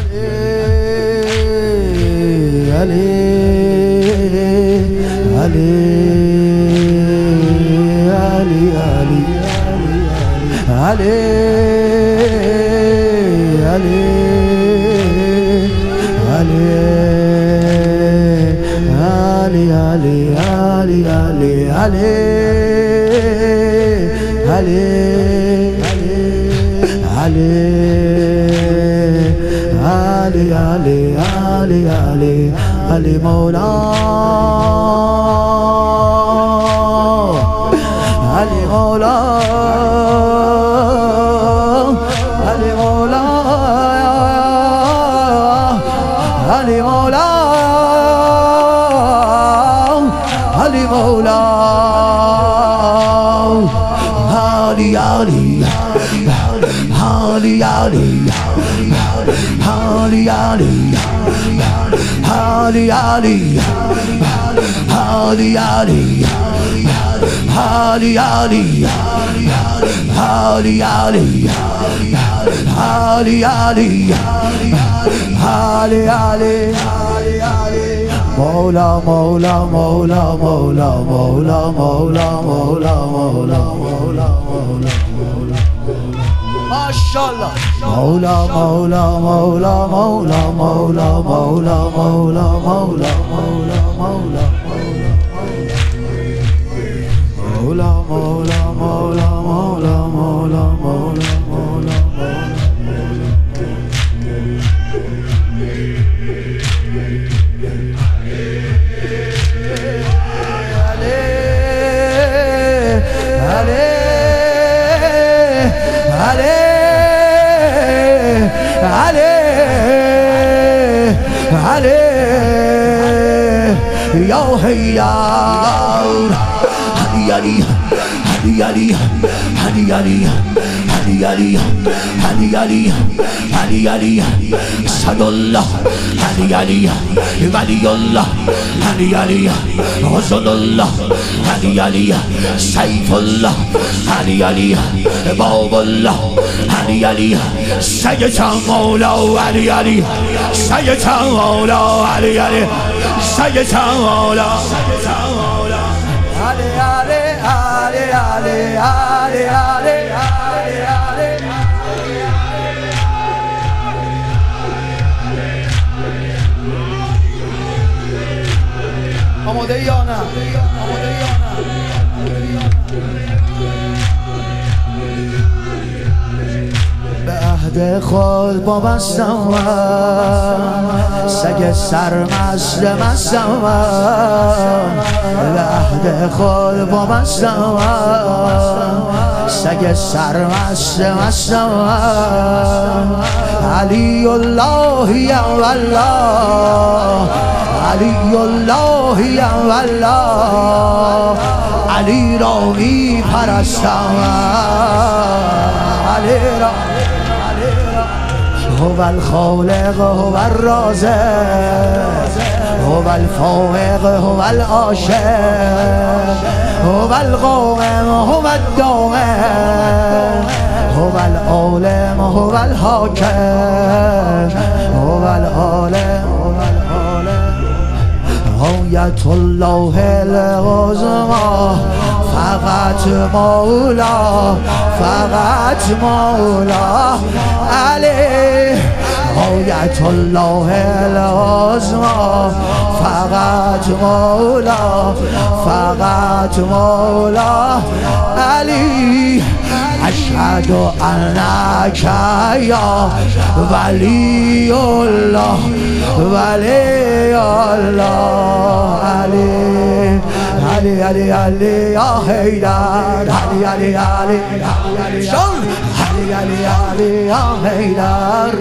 علي علي علي علي علي علي علي علي علي علي علي علي علي علي علي علي علي علي مولاه علي مولاه علي مولاه علي مولاه علي مولاه علي علي علي علي علي علي علي علي علي علي علي علي علي علي علي علي علي علي مولا مولا مولا مولا مولا مولا مولا مولا مولا مولا ما شاء الله مولا مولا مولا مولا مولا مولا مولا مولا مولا مولا مولا مولا مولا مولا مولا مولا مولا يا هيار هدي علي هدي علي هدي علي هدي علي هدي علي هدي علي سعد الله هدي علي ولي الله هدي علي حسن الله هدي علي سيف الله هدي علي باب الله هدي علي سيد مولا هدي علي سيد مولا هدي علي سيد مولا علي علي علي علي علي علي علي آماده یا نه؟ آماده یا نه؟ به عهد خود وابستم سگ سرمست مستم به عهد خود وابستم سگ سرمست مستم علی الله یا الله علی الله یا الله علی را می پرستم علی را هو الخالق هو الرازق هو الفائق هو العاشق هو القائم هو الدائم هو العالم هو الحاکم هو العالم آیت الله العظما فقط مولا فقط مولا علی آیت الله العظما فقط مولا فقط مولا علی اشهد انک یا ولی الله ولی الله علی علی علی علی یا حیدر علی علی علی علی شان علی علی علی یا حیدر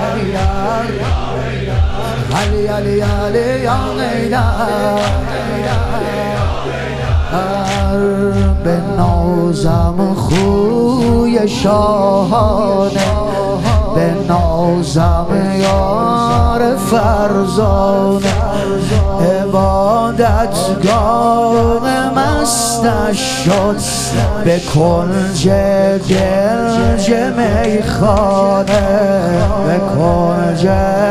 علی علی علی یا حیدر به نازم خوی شاهانه به نازم یار فرزانه عبادتگاه مستش شد به کنج گنج میخانه به کنج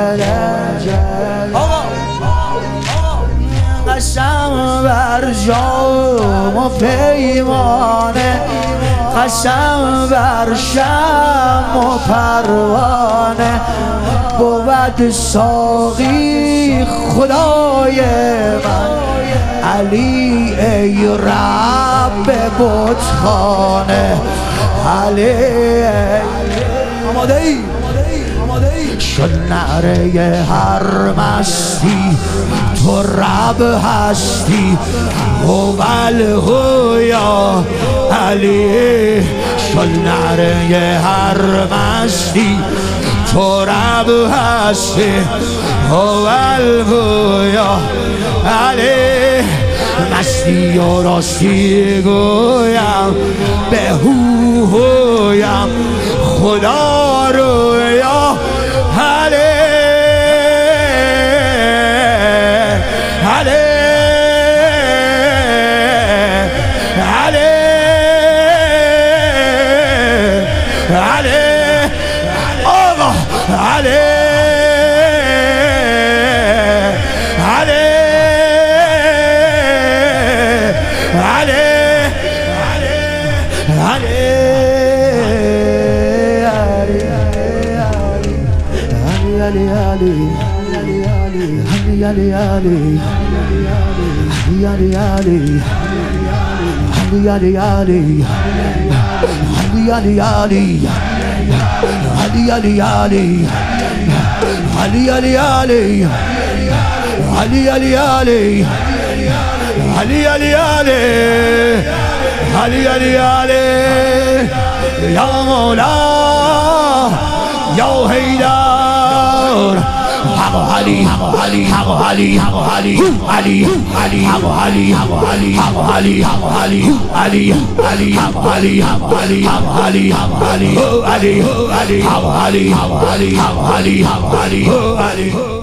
قسم بر جام و پیمانه قسم بر شم و پروانه بود ساقی خدای من علی ای رب بتخانه علی آماده ای شد نعره هر مستی تو رب هستی هوال هویا علی شد نعره هر مستی تو رب هستی هوال هویا علی مستی و راستی گویم به هویم خدا رویا علی علی علی علی آقا علی علی علی یا مولا یا حیدر حق علی حق علی حق علی حق علی علی علی حق علی حق علی حق علی حق علی علی علی حق علی حق علی حق علی حق علی علی علی حق علی حق علی حق علی حق علی